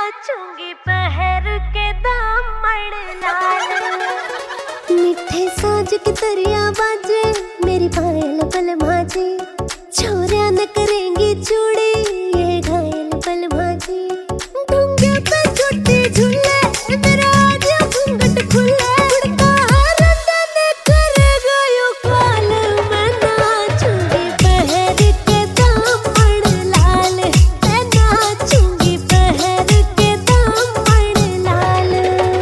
नाचूंगी पहर के दामन लाल। मिठे साज की तरिया बाजे मेरी पायल पल माजे, छोरिया न करेंगी चूड़ी ये घायल पल माजे। डूंगे पे छोटे झूले मेरा आज घूंघट खुले, उड़ता रंदन करेगा यूं काल। मैं नाचूंगी पहर के दामन लाल, मैं नाचूंगी पहर के दामन लाल।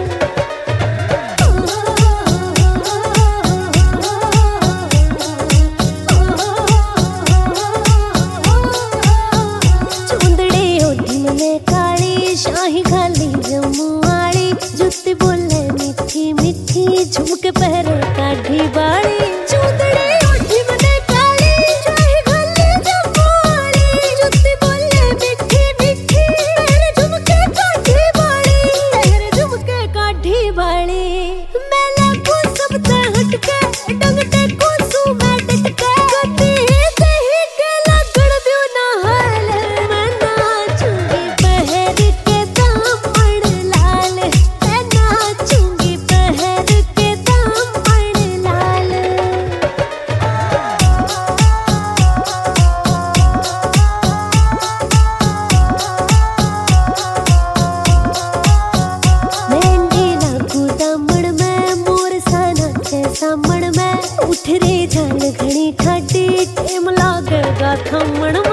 चुंदड़े ओढ़ी में काली शाही खाली जम्मू वाली, जुत्ती बोले मीठी मीठी झुमके पहरे काढ़ी बाड़ी। चुंदड़े ओढ़ी में काली शाही खाली जम्मू वाली, जुत्ती बोले मीठी मीठी पहरे झुमके काढ़ी बाड़ी, पहरे झुमके काढ़ी बाड़ी। मैं लागू सब ते हटके डंगटे को सू मैं डटके, कदी सही के लगड़ दियो ना हाल। मैं नाचूंगी पहर के दामन लाल, मैं नाचूंगी पहर के दामन लाल। मेहंदी लागू दामन में मोर सा नाचे सामण में, उठ रे झाल घणी ठाडी टेम लागेगा थमण